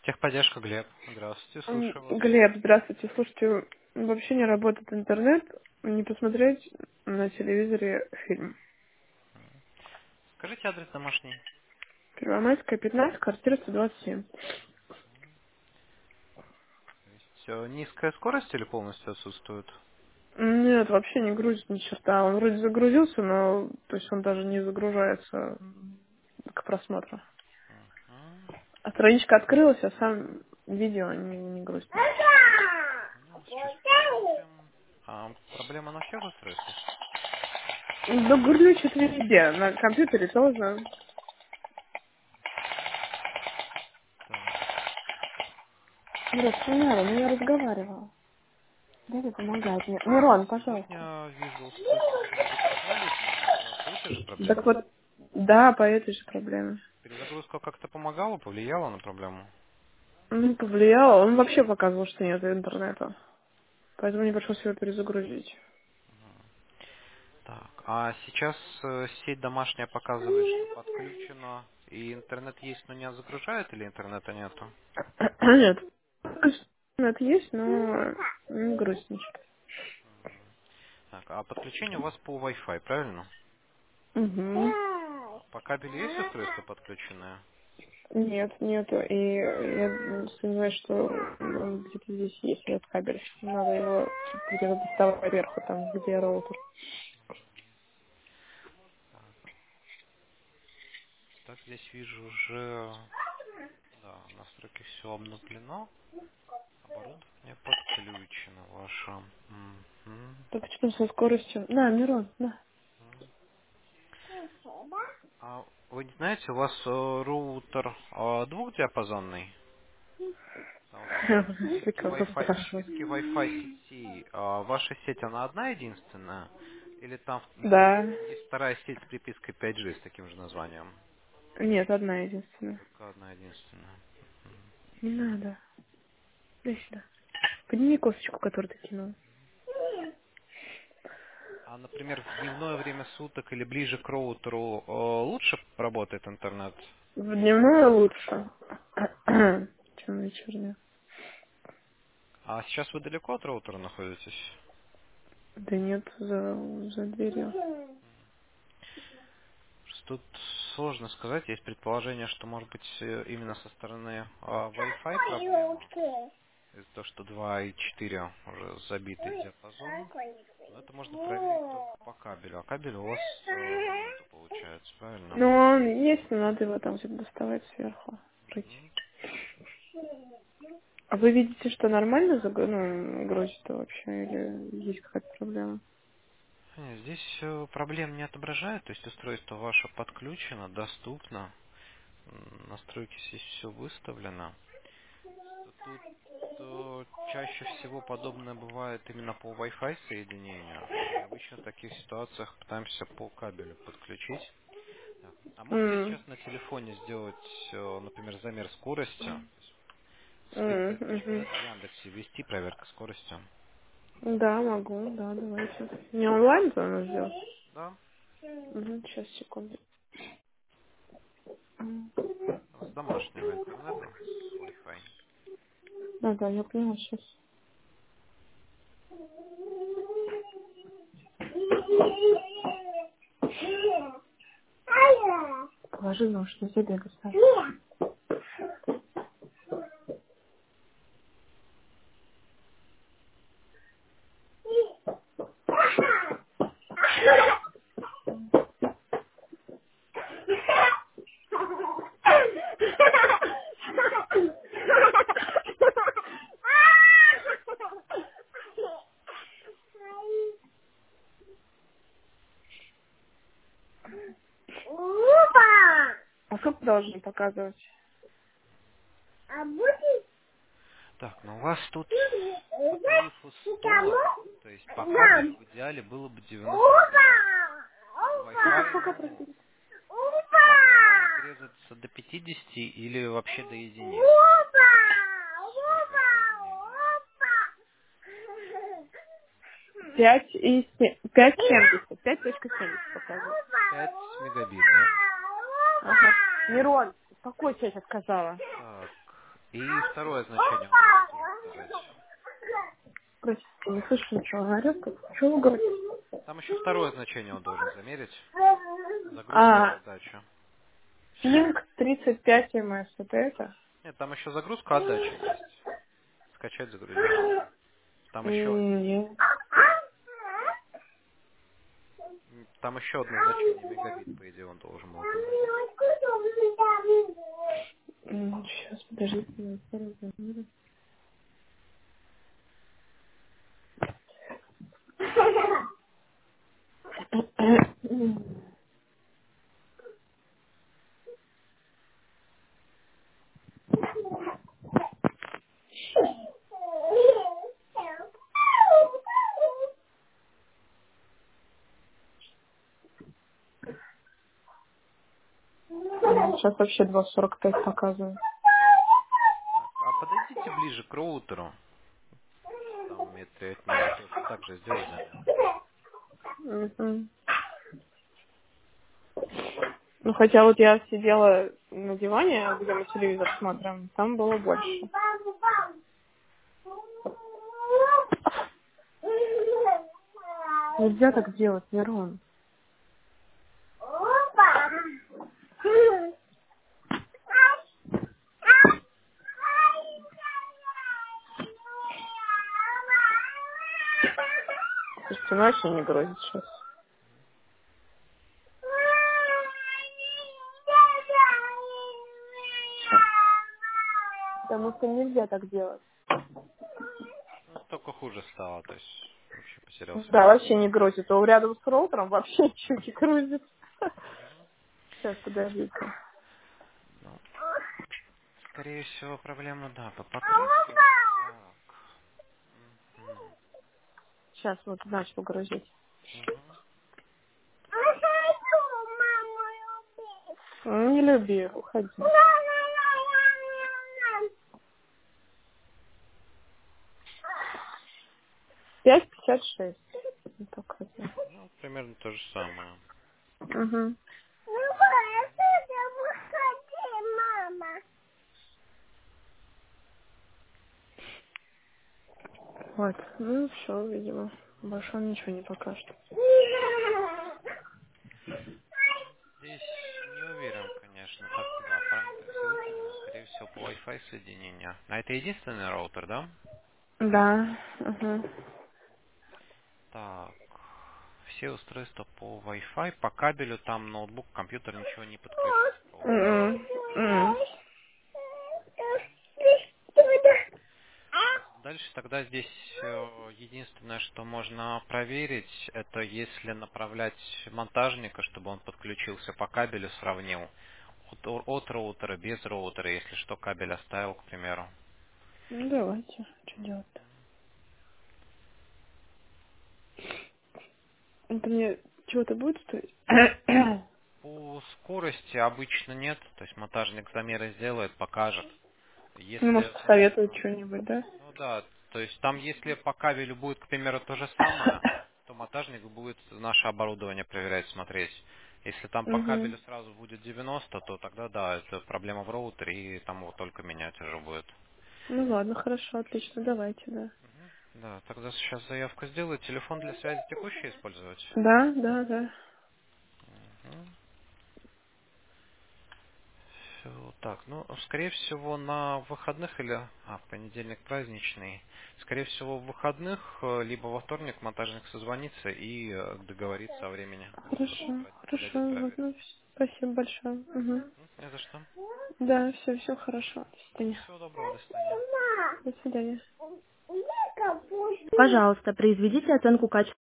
Техподдержка, Глеб. Здравствуйте, слушаю вас. Глеб, здравствуйте. Слушайте, вообще не работает интернет. Не посмотреть на телевизоре фильм. Скажите адрес домашний. Первомайская, 15, квартира 127. То есть низкая скорость или полностью отсутствует? Нет, вообще не грузит ни черта. Он вроде загрузился, но то есть он даже не загружается к просмотру. Мгм. А страничка открылась, а сам видео не грузит. Ну, сейчас посмотрим. Проблема на всех устройствах? Да глючит везде. На компьютере тоже. Так. Мирон, не надо, ну я разговаривала. Дядя помогает мне. Мирон, пожалуйста. Сегодня вижу, вы загружались, наверное, по этой же Так проблеме. вот, да, по этой же проблеме. Перезагрузка как-то помогала, повлияла на проблему? Ну, повлияло. Он вообще показывал, что нет интернета. Поэтому мне пришлось его перезагрузить. Так, а сейчас сеть домашняя показывает, что подключена, и интернет есть, но не загружает, или интернета нету? Нет. Интернет есть, но не грустничает. Так, а подключение у вас по Wi-Fi, правильно? Угу. По кабелю есть устройство подключенное? Нет, нету. И я сомневаюсь, что он где-то здесь есть, этот кабель. Надо его где-то доставать вверху, там, где роутер. Так, здесь вижу уже, да, настройки все обновлено, оборудование подключено ваше. Мгм. Так что со скоростью? На, Мирон, на. А вы не знаете, у вас роутер двухдиапазонный? А вот из списки Кого Wi-Fi, из спрашиваю? списки Wi-Fi сетей, ваша сеть, она одна единственная? Или там Да. есть вторая сеть с припиской 5G с таким же названием? Нет, одна единственная. Только одна единственная. Не надо. Дай сюда. Подними косточку, которую ты кинул. А, например, в дневное время суток или ближе к роутеру лучше работает интернет? В дневное лучше, чем вечернее. А сейчас вы далеко от роутера находитесь? Да нет, за дверью. Тут сложно сказать. Есть предположение, что может быть именно со стороны Wi-Fi проблема. Из-за того, что 2,4 уже забитый диапазон. Но это можно проверить только по кабелю. А кабеля у вас нету, получается, правильно? Ну, он есть, но надо его там где-то доставать сверху. Пройти. Мгм. А вы видите, что нормально грузит вообще, или есть какая-то проблема? Нет, здесь проблем не отображает, то есть устройство ваше подключено, доступно, настройки здесь все выставлено. Тут чаще всего подобное бывает именно по Wi-Fi соединению, и обычно в таких ситуациях пытаемся по кабелю подключить. Так. А можете М, сейчас на телефоне сделать, например, замер скорости, то есть свои карточки, мгм. да, в Яндексе ввести проверка скорости? Да, могу, да, давайте. Не онлайн то надо сделать? Да. Сейчас, секунду. С домашнего интернета, с Wi-Fi. Да, да, я поняла сейчас. Положи нож, не забегай, Саша. А сколько должны показывать? Так, ну у вас тут по тарифу 100, то есть по кабелю в идеале было бы 99. По Wi-Fi, Сколько ну, просили? вполне может резаться до 50 или вообще до единиц с Wi-Fi соединением. 5,70. 5,70 показывает. 5 мегабит, да? Ага. Мирон, успокойся, я сейчас сказала. Так, И второе значение он должен тоже показать. Простите, не слышу ничего. Говорю, что вы говорите? Там еще второе значение он должен замерить. Загрузку и А, отдачу. Ping 35 ms, это это? Нет, там еще загрузка, отдача есть. Скачать, загрузить. Там еще, Нет. там еще одно значение, мегабит, по идее, он должен был отобразить. Сейчас, подождите. Я скоро замерю. Сейчас вообще 2,45 показываю. Так, а подойдите ближе к роутеру. Там в метре от него тоже так же сделать замер. Мгм. Ну, хотя вот я сидела на диване, где мы телевизор смотрим, там было больше. Нельзя так делать, Мирон. Слушайте, ну вообще не грузит сейчас. Потому что нельзя так делать. Ну, только хуже стало, то есть вообще потерял Да, сигнал. вообще не грузит. А рядом с роутером вообще ничего не грузит. Сейчас, подождите. Ну, скорее всего, проблема, да, по покрытию. Так. Мгм. Сейчас вот начал грузить. Мгм. Ну, не люби, уходи. 5,56. Вот так хотел. Ну, примерно то же самое. Угу. Вот. Ну, все, видимо. Больше он ничего не покажет. Здесь не уверен, конечно. Так, да, параметры все выставлены. Скорее всего, по Wi-Fi соединению. А это единственный роутер, да? Да. Угу. Так. Все устройства по Wi-Fi. По кабелю там ноутбук, компьютер ничего не подключен к роутеру. Дальше тогда здесь единственное, что можно проверить, это если направлять монтажника, чтобы он подключился по кабелю, сравнил от роутера, без роутера, если что, кабель оставил, к примеру. Ну, давайте. Что делать-то? Это мне чего-то будет стоить? По скорости обычно нет, то есть монтажник замеры сделает, покажет. Ну, Если может, это, советуют что-нибудь, да? ну да, то есть там если по кабелю будет, к примеру, то же самое, то монтажник будет наше оборудование проверять, смотреть. Если там по Угу. кабелю сразу будет 90, то тогда да, это проблема в роутере, и там его только менять уже будет. Ну, ладно, хорошо, отлично, давайте, да. Да, тогда сейчас заявку сделаю. Телефон для связи текущий использовать? Да, да, да. Мгм. Всё, так, ну, скорее всего, на выходных или... в понедельник праздничный. Скорее всего, в выходных, либо во вторник монтажник созвонится и договорится о времени. Хорошо, хорошо, Подойдет, вот, проверит. ну, спасибо большое. Угу. Не за что. Да, все хорошо. До свидания. Всего доброго, до свидания. До свидания. Пожалуйста, произведите оценку качества.